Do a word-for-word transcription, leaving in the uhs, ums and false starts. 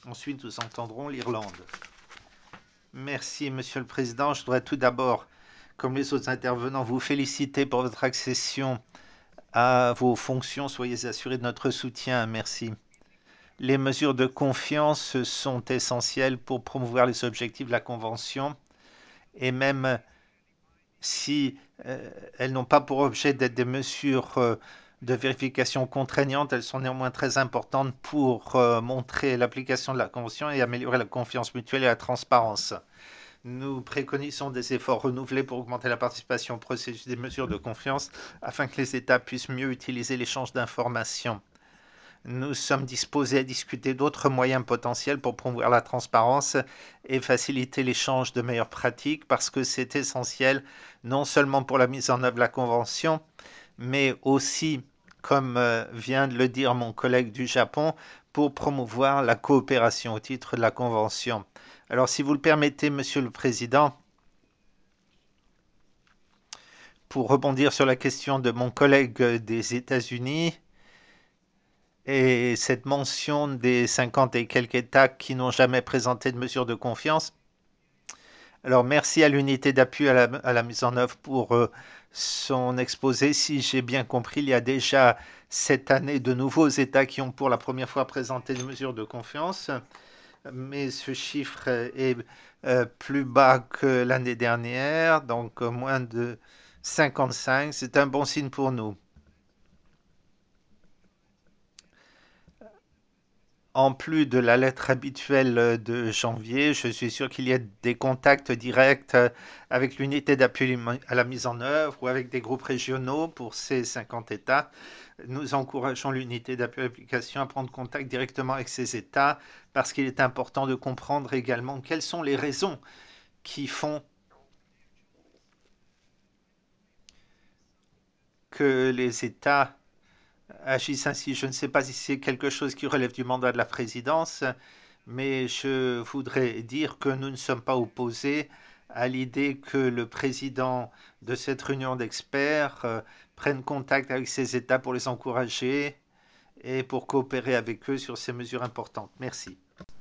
Ensuite, nous entendrons l'Irlande. Merci, Monsieur le Président. Je voudrais tout d'abord, comme les autres intervenants, vous féliciter pour votre accession à vos fonctions. Soyez assurés de notre soutien. Merci. Les mesures de confiance sont essentielles pour promouvoir les objectifs de la Convention et même si euh, elles n'ont pas pour objet d'être des mesures euh, de vérification contraignantes, elles sont néanmoins très importantes pour euh, montrer l'application de la Convention et améliorer la confiance mutuelle et la transparence. Nous préconisons des efforts renouvelés pour augmenter la participation au processus des mesures de confiance afin que les États puissent mieux utiliser l'échange d'informations. Nous sommes disposés à discuter d'autres moyens potentiels pour promouvoir la transparence et faciliter l'échange de meilleures pratiques parce que c'est essentiel non seulement pour la mise en œuvre de la Convention, mais aussi, comme euh, vient de le dire mon collègue du Japon, pour promouvoir la coopération au titre de la Convention. Alors, si vous le permettez, Monsieur le Président, pour rebondir sur la question de mon collègue des États-Unis, et cette mention des cinquante et quelques États qui n'ont jamais présenté de mesures de confiance. Alors merci à l'unité d'appui à la, à la mise en œuvre pour euh, son exposé. Si j'ai bien compris, il y a déjà cette année de nouveaux États qui ont pour la première fois présenté des mesures de confiance, mais ce chiffre est euh, plus bas que l'année dernière, donc euh, moins de cinquante-cinq. C'est un bon signe pour nous. En plus de la lettre habituelle de janvier, je suis sûr qu'il y a des contacts directs avec l'unité d'appui à la mise en œuvre ou avec des groupes régionaux pour ces cinquante États. Nous encourageons l'unité d'appui à l'application à prendre contact directement avec ces États parce qu'il est important de comprendre également quelles sont les raisons qui font que les États agissent ainsi. Je ne sais pas si c'est quelque chose qui relève du mandat de la présidence, mais je voudrais dire que nous ne sommes pas opposés à l'idée que le président de cette réunion d'experts euh, prenne contact avec ces États pour les encourager et pour coopérer avec eux sur ces mesures importantes. Merci.